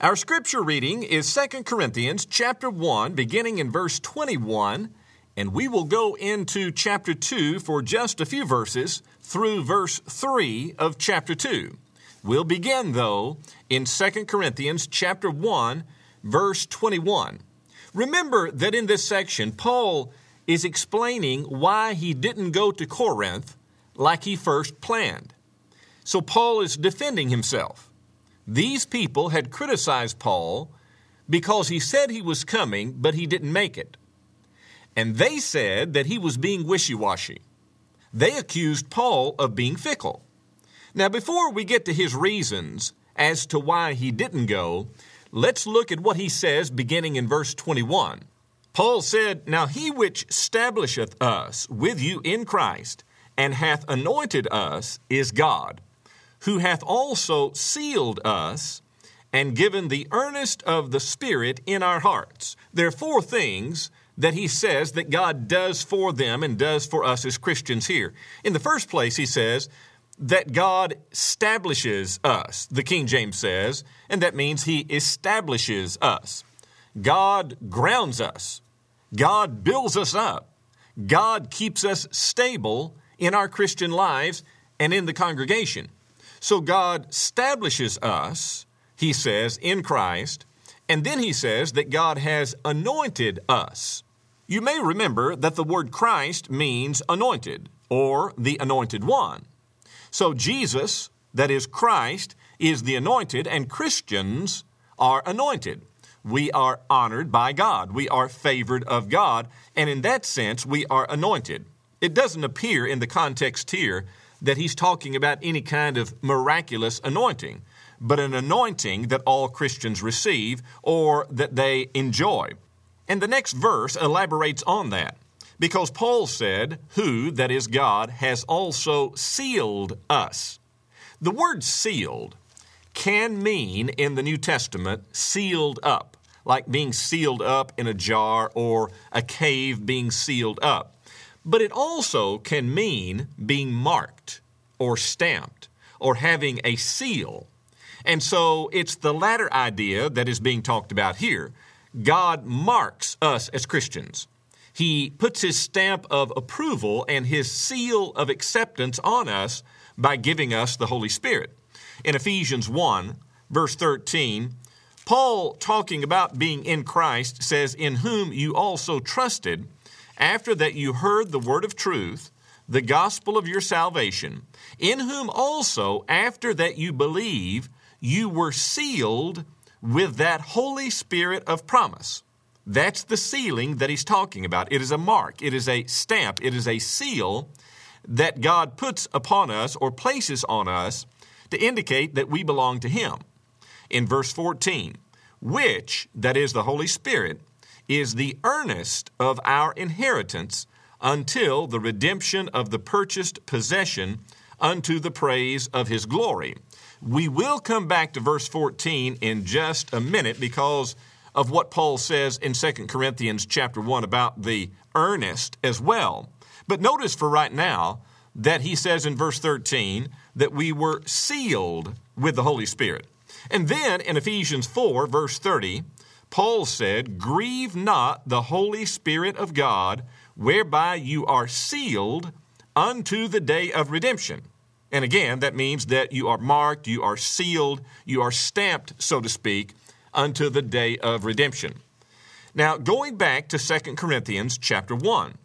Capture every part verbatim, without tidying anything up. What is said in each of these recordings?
Our scripture reading is Second Corinthians chapter one, beginning in verse twenty-one, and we will go into chapter two for just a few verses through verse three of chapter two. We'll begin, though, in Second Corinthians chapter one, verse twenty-one. Remember that in this section, Paul is explaining why he didn't go to Corinth like he first planned. So Paul is defending himself. These people had criticized Paul because he said he was coming, but he didn't make it. And they said that he was being wishy-washy. They accused Paul of being fickle. Now, before we get to his reasons as to why he didn't go, let's look at what he says beginning in verse twenty-one. Paul said, "Now he which establisheth us with you in Christ, and hath anointed us, is God, who hath also sealed us, and given the earnest of the Spirit in our hearts." There are four things that he says that God does for them and does for us as Christians here. In the first place, he says that God establishes us, the King James says, and that means he establishes us. God grounds us. God builds us up. God keeps us stable in our Christian lives and in the congregation. So God establishes us, he says, in Christ, and then he says that God has anointed us. You may remember that the word Christ means anointed, or the anointed one. So Jesus, that is Christ, is the anointed, and Christians are anointed. We are honored by God. We are favored of God, and in that sense, we are anointed. It doesn't appear in the context here that he's talking about any kind of miraculous anointing, but an anointing that all Christians receive or that they enjoy. And the next verse elaborates on that, because Paul said, "Who, that is God, has also sealed us." The word sealed can mean in the New Testament sealed up, like being sealed up in a jar or a cave being sealed up. But it also can mean being marked or stamped or having a seal. And so it's the latter idea that is being talked about here. God marks us as Christians. He puts his stamp of approval and his seal of acceptance on us by giving us the Holy Spirit. In Ephesians one, verse thirteen, Paul, talking about being in Christ, says, "In whom you also trusted, after that you heard the word of truth, the gospel of your salvation, in whom also, after that you believe, you were sealed with that Holy Spirit of promise." That's the sealing that he's talking about. It is a mark. It is a stamp. It is a seal that God puts upon us or places on us to indicate that we belong to him. In verse fourteen, which, that is the Holy Spirit, is the earnest of our inheritance until the redemption of the purchased possession unto the praise of his glory. We will come back to verse fourteen in just a minute because of what Paul says in Second Corinthians chapter one about the earnest as well. But notice for right now that he says in verse thirteen that we were sealed with the Holy Spirit. And then in Ephesians four, verse thirty, Paul said, "Grieve not the Holy Spirit of God, whereby you are sealed unto the day of redemption." And again, that means that you are marked, you are sealed, you are stamped, so to speak, unto the day of redemption. Now, going back to Second Corinthians chapter one,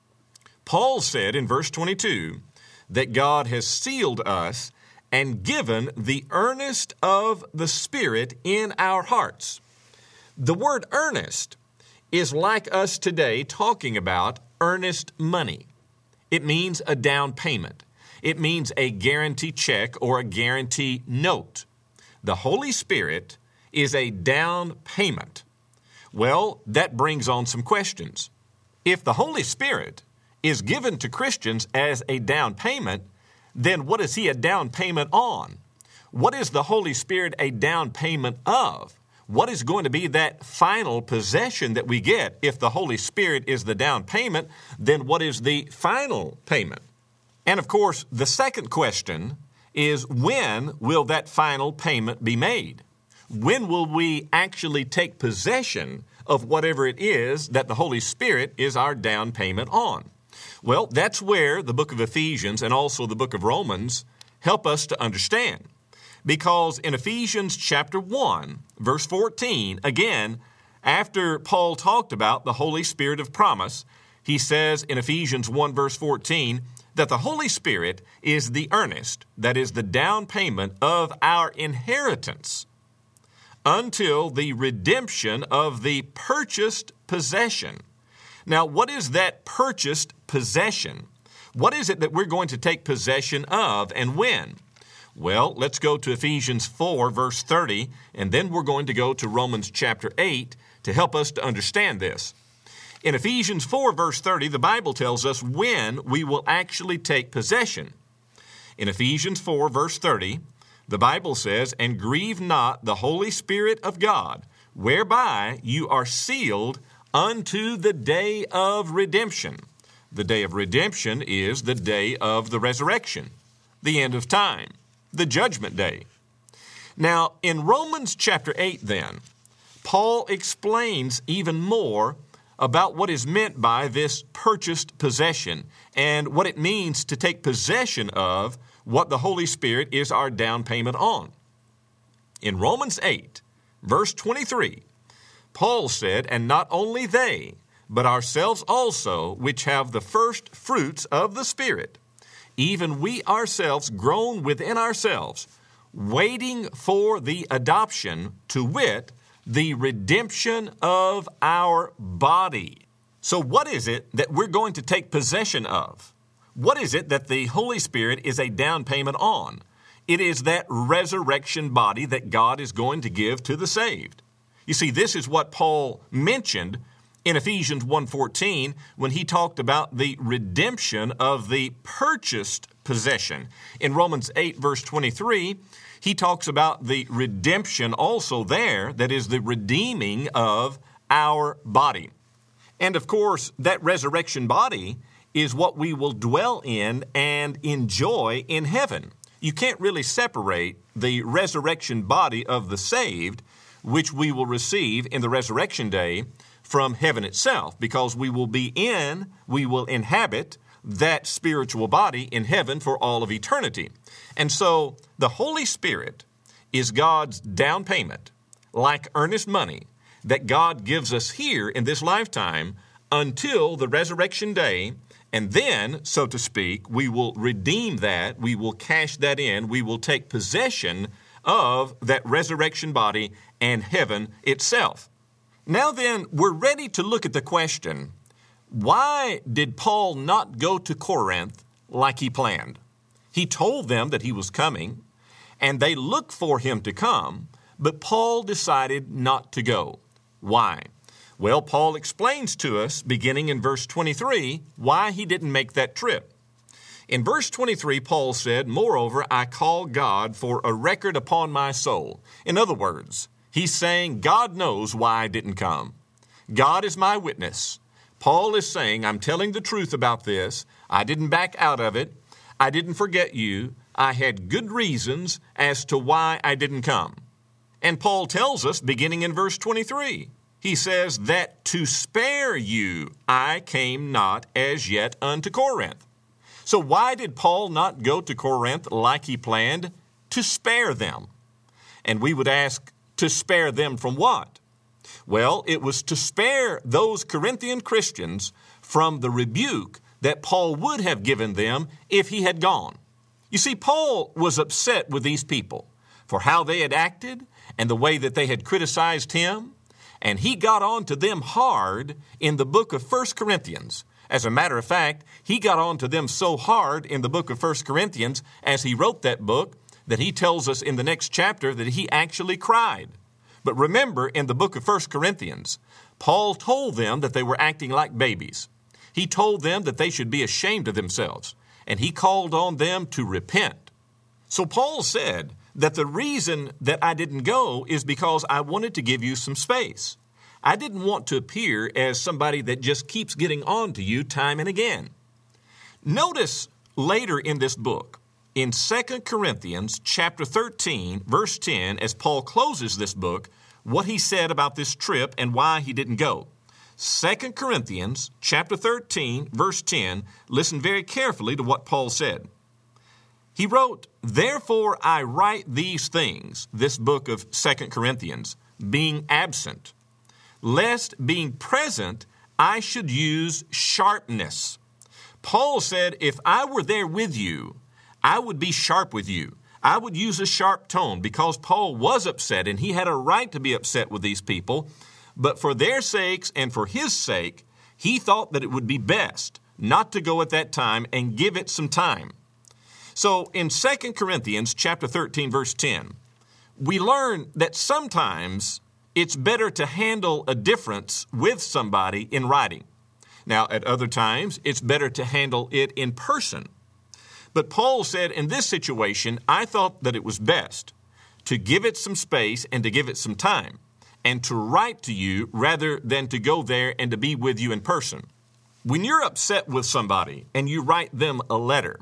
Paul said in verse twenty-two that God has sealed us and given the earnest of the Spirit in our hearts. The word earnest is like us today talking about earnest money. It means a down payment. It means a guarantee check or a guarantee note. The Holy Spirit is a down payment. Well, that brings on some questions. If the Holy Spirit is given to Christians as a down payment, then what is he a down payment on? What is the Holy Spirit a down payment of? What is going to be that final possession that we get? If the Holy Spirit is the down payment, then what is the final payment? And of course, the second question is, when will that final payment be made? When will we actually take possession of whatever it is that the Holy Spirit is our down payment on? Well, that's where the book of Ephesians and also the book of Romans help us to understand. Because in Ephesians chapter one, verse fourteen, again, after Paul talked about the Holy Spirit of promise, he says in Ephesians one, verse fourteen, that the Holy Spirit is the earnest, that is the down payment of our inheritance until the redemption of the purchased possession. Now, what is that purchased possession? What is it that we're going to take possession of and when? Well, let's go to Ephesians four, verse thirty, and then we're going to go to Romans chapter eight to help us to understand this. In Ephesians four, verse thirty, the Bible tells us when we will actually take possession. In Ephesians four, verse thirty, the Bible says, "And grieve not the Holy Spirit of God, whereby you are sealed unto the day of redemption." The day of redemption is the day of the resurrection, the end of time, the judgment day. Now, in Romans chapter eight, then, Paul explains even more about what is meant by this purchased possession and what it means to take possession of what the Holy Spirit is our down payment on. In Romans eight, verse twenty-three, Paul said, "And not only they, but ourselves also, which have the first fruits of the Spirit, even we ourselves groan within ourselves, waiting for the adoption, to wit, the redemption of our body." So what is it that we're going to take possession of? What is it that the Holy Spirit is a down payment on? It is that resurrection body that God is going to give to the saved. You see, this is what Paul mentioned in Ephesians one fourteen when he talked about the redemption of the purchased possession. In Romans eight, verse twenty-three, he talks about the redemption also there, that is the redeeming of our body. And of course, that resurrection body is what we will dwell in and enjoy in heaven. You can't really separate the resurrection body of the saved, which we will receive in the resurrection day, from heaven itself, because we will be in, we will inhabit that spiritual body in heaven for all of eternity. And so the Holy Spirit is God's down payment, like earnest money, that God gives us here in this lifetime until the resurrection day. And then, so to speak, we will redeem that, we will cash that in, we will take possession of that resurrection body and heaven itself. Now then, we're ready to look at the question, why did Paul not go to Corinth like he planned? He told them that he was coming, and they looked for him to come, but Paul decided not to go. Why? Well, Paul explains to us, beginning in verse twenty-three, why he didn't make that trip. In verse twenty-three, Paul said, "Moreover, I call God for a record upon my soul." In other words, he's saying, God knows why I didn't come. God is my witness. Paul is saying, I'm telling the truth about this. I didn't back out of it. I didn't forget you. I had good reasons as to why I didn't come. And Paul tells us, beginning in verse twenty-three, he says that to spare you I came not as yet unto Corinth. So why did Paul not go to Corinth like he planned? To spare them. And we would ask, to spare them from what? Well, it was to spare those Corinthian Christians from the rebuke that Paul would have given them if he had gone. You see, Paul was upset with these people for how they had acted and the way that they had criticized him, and he got on to them hard in the book of First Corinthians. As a matter of fact, he got on to them so hard in the book of First Corinthians as he wrote that book that he tells us in the next chapter that he actually cried. But remember, in the book of First Corinthians, Paul told them that they were acting like babies. He told them that they should be ashamed of themselves, and he called on them to repent. So Paul said that the reason that I didn't go is because I wanted to give you some space. I didn't want to appear as somebody that just keeps getting on to you time and again. Notice later in this book, in Second Corinthians chapter thirteen, verse ten, as Paul closes this book, what he said about this trip and why he didn't go. Second Corinthians chapter thirteen, verse ten, listen very carefully to what Paul said. He wrote, "Therefore I write these things," this book of Second Corinthians, "being absent, lest being present I should use sharpness." Paul said, if I were there with you, I would be sharp with you. I would use a sharp tone because Paul was upset and he had a right to be upset with these people. But for their sakes and for his sake, he thought that it would be best not to go at that time and give it some time. So in Second Corinthians chapter thirteen, verse ten, we learn that sometimes it's better to handle a difference with somebody in writing. Now, at other times, it's better to handle it in person. But Paul said, in this situation, I thought that it was best to give it some space and to give it some time, and to write to you rather than to go there and to be with you in person. When you're upset with somebody and you write them a letter,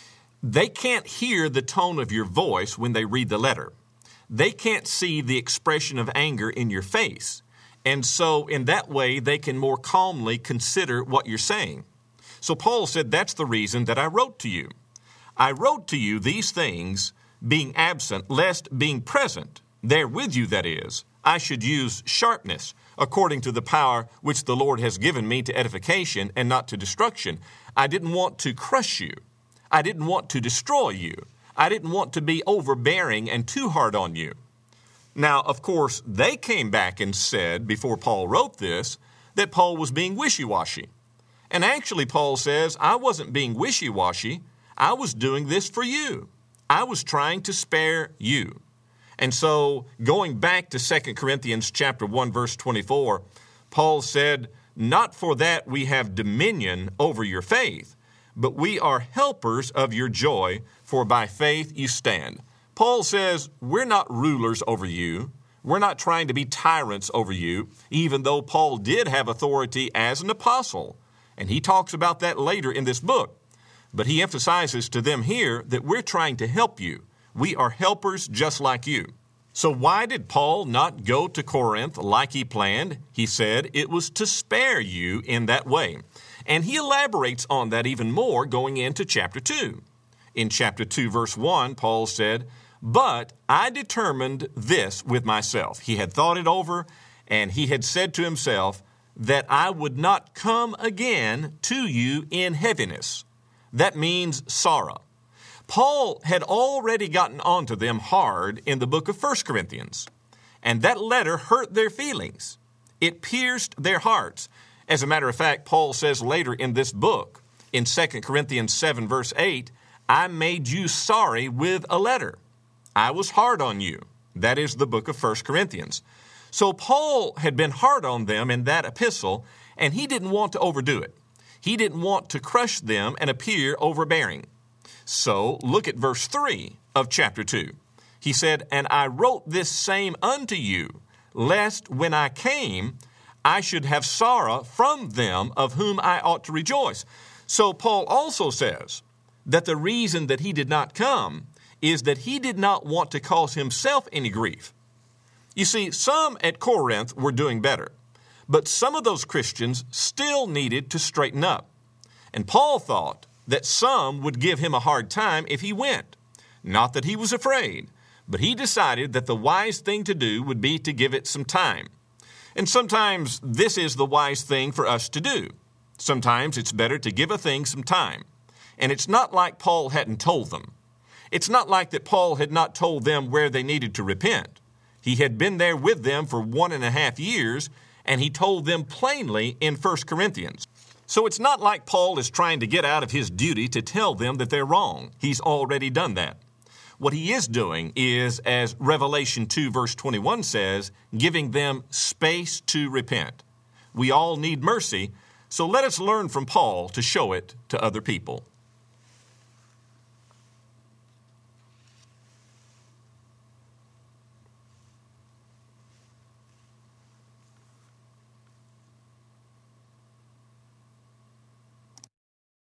they can't hear the tone of your voice when they read the letter. They can't see the expression of anger in your face. And so in that way, they can more calmly consider what you're saying. So Paul said, that's the reason that I wrote to you. I wrote to you these things, being absent, lest being present, there with you that is, I should use sharpness, according to the power which the Lord has given me to edification and not to destruction. I didn't want to crush you. I didn't want to destroy you. I didn't want to be overbearing and too hard on you. Now, of course, they came back and said, before Paul wrote this, that Paul was being wishy-washy. And actually, Paul says, I wasn't being wishy-washy. I was doing this for you. I was trying to spare you. And so, going back to Second Corinthians chapter one, verse twenty-four, Paul said, not for that we have dominion over your faith, but we are helpers of your joy, for by faith you stand. Paul says, we're not rulers over you. We're not trying to be tyrants over you, even though Paul did have authority as an apostle. And he talks about that later in this book. But he emphasizes to them here that we're trying to help you. We are helpers just like you. So why did Paul not go to Corinth like he planned? He said it was to spare you in that way. And he elaborates on that even more going into chapter two. In chapter two, verse one, Paul said, but I determined this with myself. He had thought it over, and he had said to himself that I would not come again to you in heaviness. That means sorrow. Paul had already gotten onto them hard in the book of First Corinthians, and that letter hurt their feelings. It pierced their hearts. As a matter of fact, Paul says later in this book, in Second Corinthians seven, verse eight, I made you sorry with a letter. I was hard on you. That is the book of First Corinthians. So Paul had been hard on them in that epistle, and he didn't want to overdo it. He didn't want to crush them and appear overbearing. So look at verse three of chapter two. He said, and I wrote this same unto you, lest when I came, I should have sorrow from them of whom I ought to rejoice. So Paul also says that the reason that he did not come is that he did not want to cause himself any grief. You see, some at Corinth were doing better, but some of those Christians still needed to straighten up. And Paul thought that some would give him a hard time if he went. Not that he was afraid, but he decided that the wise thing to do would be to give it some time. And sometimes this is the wise thing for us to do. Sometimes it's better to give a thing some time. And it's not like Paul hadn't told them. It's not like that Paul had not told them where they needed to repent. He had been there with them for one and a half years, and he told them plainly in First Corinthians. So it's not like Paul is trying to get out of his duty to tell them that they're wrong. He's already done that. What he is doing is, as Revelation two verse twenty-one says, giving them space to repent. We all need mercy, so let us learn from Paul to show it to other people.